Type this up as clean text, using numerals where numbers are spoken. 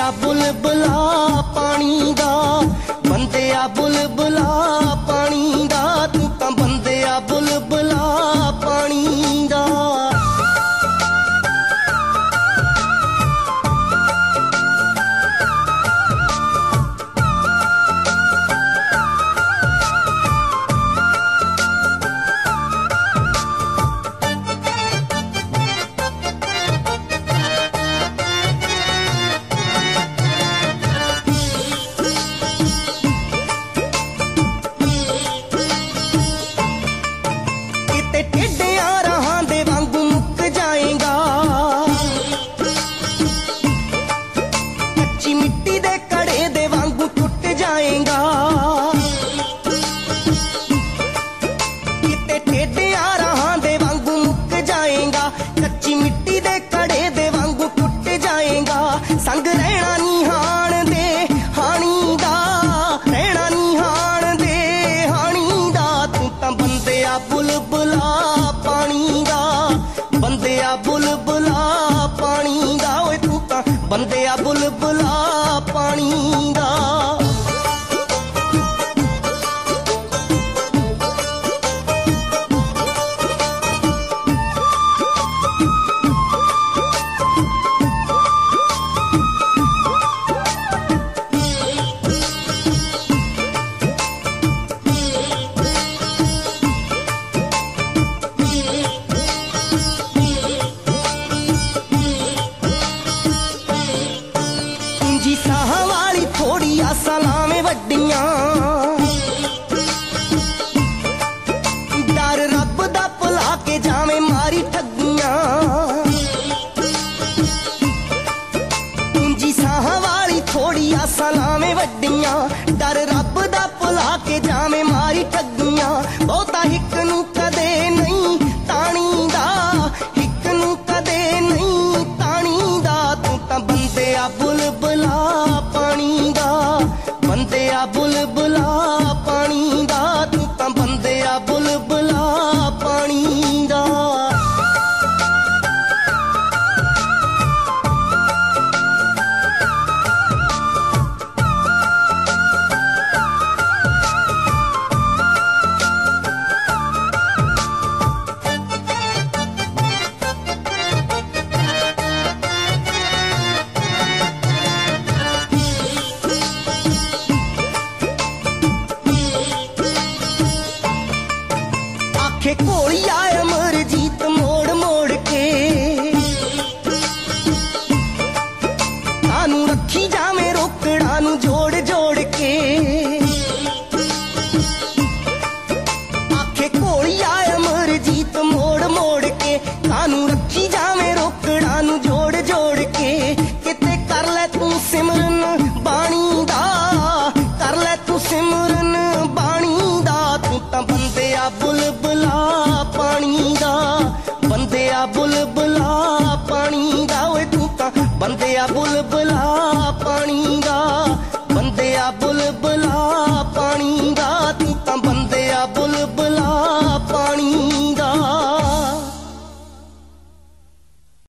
आ बुलबुला पानी दा, बंदे आ बुलबुला पानी दा, तू तां बंदे आ बुलबुला पानी दा। संग रहना निहाण दे हानी दा, रहना निहाण दे हानी दा, तू तां बंदे आ बुलबुला पानी दा, बंदे आ बुलबुला पानी दा, ओए तू तां बंदे आ बुलबुला पानी दा। साहां वाली थोड़ी आसां लावें वड्डियां, डर रब दा भुला के जावें मारी ठगियां। जी साहां वाली थोड़ी आसां लावें वड्डियां, डर रब दा भुला के जावें मारी ठगियां। बहुता हिक नूं कदे नहीं ताणी दा, हिक नूं कदे नहीं ताणी दा, तू तां बंदे आ बुलबुला पानी दा, बंदे आ बुलबुला पानी दा, तू तां बंदे आ बुलबुला पानी दा। घोलिया अमरजीत मोड़ मोड़ के, तानू रखी जावे रोकड़ा नू जोड़ जोड़ के। आखे घोलिया अमरजीत मोड़ मोड़ के, तानू रखी जावे रोकड़ा नू जोड़ जोड़ के। किते कर ले तू सिमरन बाणी दा, कर ले तू सिमरन बाणी दा, तू तां बंदे आ बुलबुला पानी दा, बंदे आ बुलबुला पानी दा, ओए तू तां बंदे आ बुलबुला